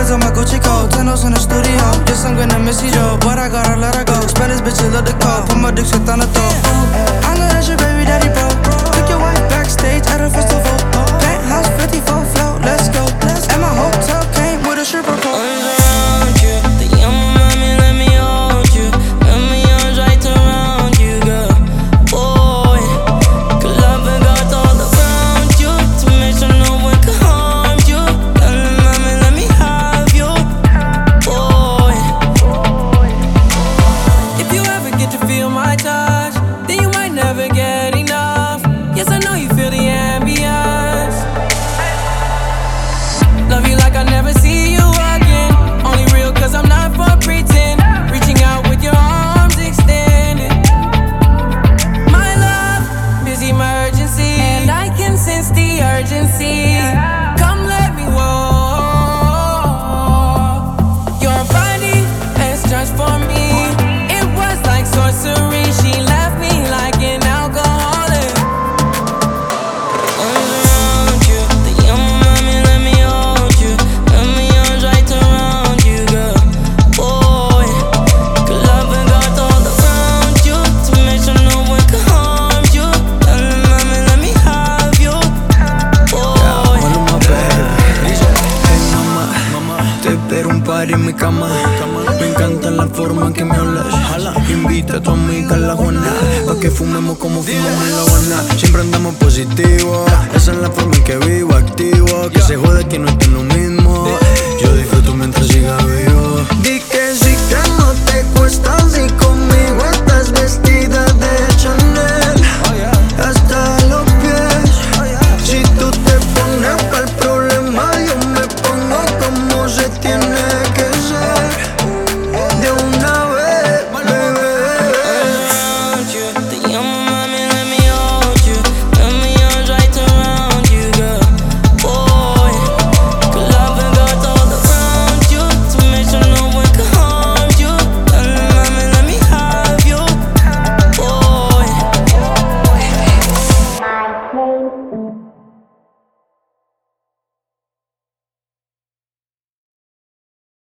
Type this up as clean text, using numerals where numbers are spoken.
Diamonds on my Gucci coat, tennos in the studio. Yes, I'm gonna miss you though, but I gotta let her go. Spanish bitches love the code, put my dick shit on the throat. I know that's your baby daddy, bro. Took your wife backstage at a festival. Penthouse 54 float, let's go. And my hotel came with a stripper pole. Around you, the young mommy, let me hold you. Let me arms right around you, girl. Boy, good love and got all around you to make sure no one can harm you. Young mommy, let me have you, boy. If you ever get to feel my touch, then you might never get enough. Yes, I know you feel the ambience. Love you like I never see you again. Only real cause I'm not for pretend. Reaching out with your arms extended. My love, busy my urgency. And I can sense the urgency. Come let me walk. Your body is just for me. It was like sorcery. She left me like an alcoholic. Around you, the young mommy, let me hold you. Let me arms right around you, girl. Boy, good love and got all around you to make sure no one can harm you. Young mommy, let me have you, boy. Maluma, baby. Hey, mamá, te espero un par en mi cama. Me encanta la forma en que me hablas. Invita a tu amiga a la Juana, pa' que fumemos como fumamos en La Habana. Siempre andamos positivo, esa es la forma en que vivo, activo. Que se